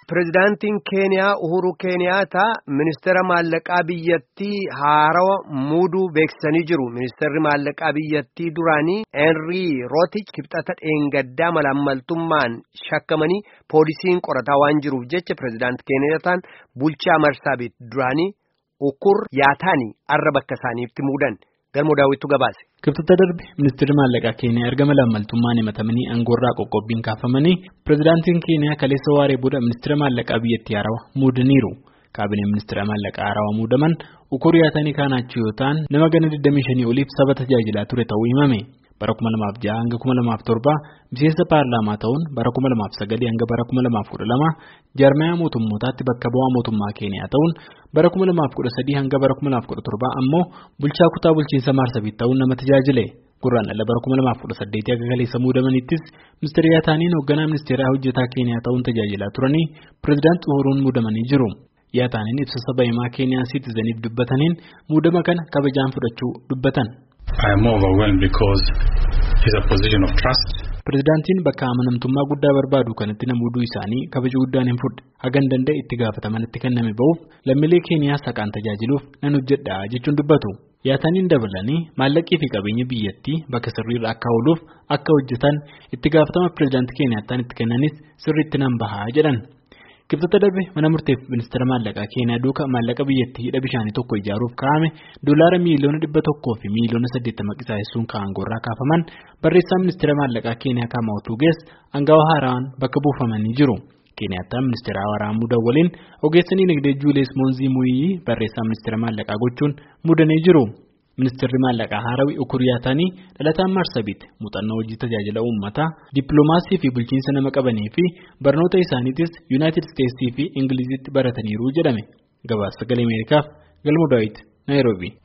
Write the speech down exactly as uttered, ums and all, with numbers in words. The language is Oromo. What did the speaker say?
Pireezidaantiin Keeniyaa Uhuru Keeniyaata ministeera maallaqaa biyyattii haarawa muuduu beeksisanii jiru. Ministeerri maallaqaa biyyattii duraanii Henry Rotich kibxata dheengaddaa malaammaltummaan shakkamanii poolisiin qorataa waan jiruuf jecha pireezidaantii Keeniyaataan bulchaa Marsaabiit duraanii Ukur Yaataanii arra bakka isaaniitti muudan. Galmoo daawwitu gabaase. Kibxata darbe ministeerri maallaqaa Keeniyaa erga malaamaltummaan himatamanii aangoorraa qoqqobbiin kaafamanii pireezidaantiin Keeniyaa kaleessa waaree booda ministeera maallaqaa biyyattii haarawaa muudaniiru. Kaabineen ministeera maallaqaa haarawaa muudaman Ukur Yaatanii kaanaachuu yoo ta'an nama gana digdamii shanii oliif saba tajaajilaa ture ta'uu himame. Bara kuma lamaaf jaha hanga kuma lamaaf torba miseensa paarlaamaa ta'uun bara kuma lamaaf sagal hanga bara kuma lamaaf kudha lama jaarmayaa mootummootaatti bakka bu'aa mootummaa Keeniyaa ta'uun bara kuma lamaaf kudha sadii hanga bara kuma lamaaf kudha torba ammoo bulchaa kutaa bulchiinsa Marsaabiit ta'uun nama tajaajile. Gurraandhala bara kuma lamaaf kudha saddeet akka kaleessa muudamanittis ministeera Yaataaniin hoogganaa ministeeraa hojjetaa Keeniyaa ta'uun tajaajilaa turanii pireezidaantii Uhuruun muudamanii jiru. Yaataaniin ibsa saba himaa Keeniyaa Citizeniif dubbataniin muudama kana kabajaan fudhachuu dubbatan. I am overwhelmed because it's a position of trust. Pireezidaantiin bakka amanamtummaa guddaa barbaadu kanatti namooduu isaanii kabaja guddaan hin fudhe hagan danda'e itti gaafatamanitti kenname ba'uuf lammiilee Keeniyaa saqaan tajaajiluuf nan hojjedha jechuun dubbatu. Yaataniin dabalanii maallaqii fi qabeenya biyyattii bakka sirriirra akka ooluuf akka hojjetan itti gaafatama pireezidaantii Keeniyaattaan itti kennanis sirriitti nan bahaa jedhan. Kibxata darbe mana murteef ministeera maallaqaa Keeniyaa duuka maallaqa biyyattii hidha bishaanii tokko ijaaruuf kaa'ame doolaara miiliyoona dhibba tokkoo fi miiliyoona saddeettama qisaa'essuun aangoorraa kaafaman barreessaa ministeera maallaqaa Keeniyaa Kamau Tugees aangawa haaraan bakka buufamanii jiru. Keeniyaattaan ministeera haaraa muudan waliin ogeessa dinagdee Juulius Moonzii Muuyii barreessaa ministeera maallaqaa gochuun muudanii jiru. Ministeerri maallaqaa haarawii Ukur Yaatanii dhalataan Marsaabiit muuxannoo hojii tajaajila uummataa dippiloomaasii fi bulchiinsa nama qabanii fi barnoota isaaniitis Yuunaayitid Isteetsii fi Ingilizitti barataniiru jedhame. Gabaasa sagalee Ameerikaaf Galmoo Daawit Naayiroobii.